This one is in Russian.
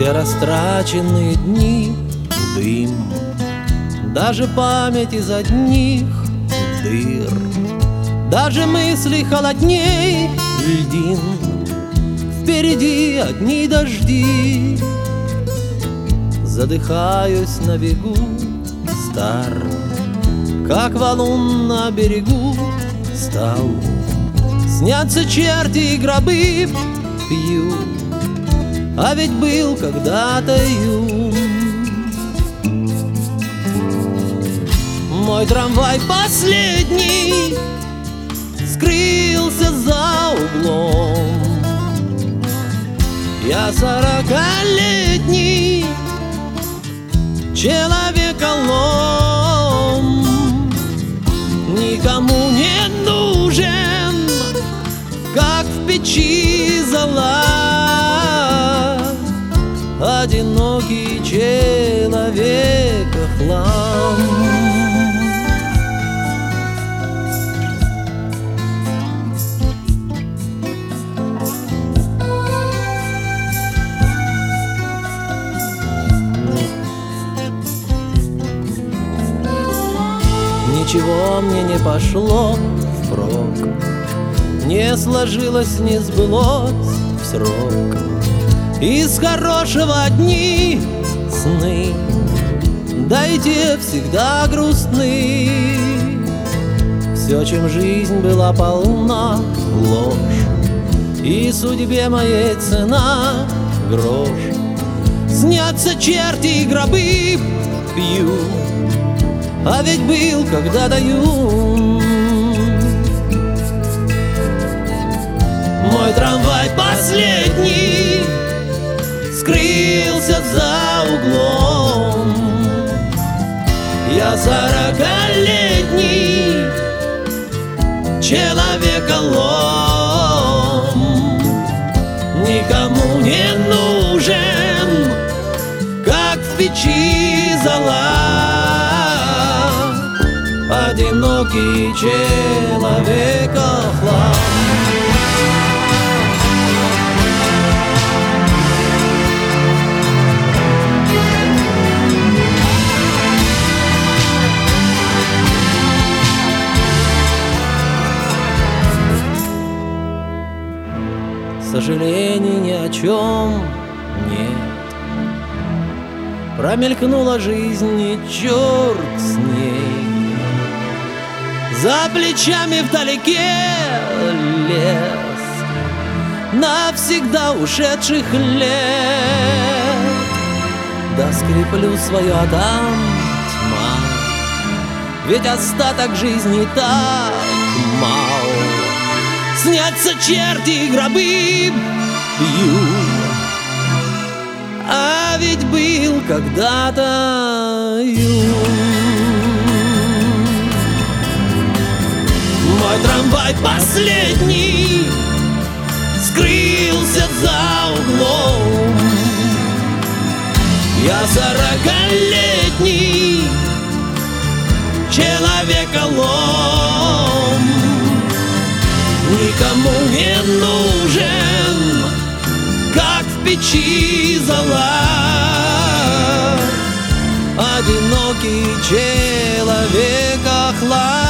Все растраченные дни — дым, даже память из одних дыр, даже мысли холодней льдин. Впереди одни дожди, задыхаюсь на бегу, стар, как валун на берегу стал. Снятся черти и гробы, пью, а ведь был когда-то юн. Мой трамвай последний скрылся за углом. Я 40-летний человеколом, никому не нужен, как в печи зола, одинокий человекохлам. Ничего мне не пошло впрок, не сложилось, не сбылось в срок. Из хорошего одни сны, да и те всегда грустны. Все, чем жизнь была полна, ложь, и судьбе моей цена — грош. Снятся черти и гробы, пью, а ведь был когда-то юн. Мой трамвай последний скрылся за углом. Я 40-летний человеколом, никому не нужен, как в печи зола, одинокий человекохлам. Сожалений ни о чем нет, промелькнула жизнь, и черт с ней. За плечами вдалеке лес навсегда ушедших лет. Да скреплю свое, а там тьма, ведь остаток жизни так мал. Снятся черти и гробы, пью, а ведь был когда-то юн. Мой трамвай последний скрылся за углом. Я 40-летний человеколом, никому не нужен, как в печи зола, одинокий человекохлам.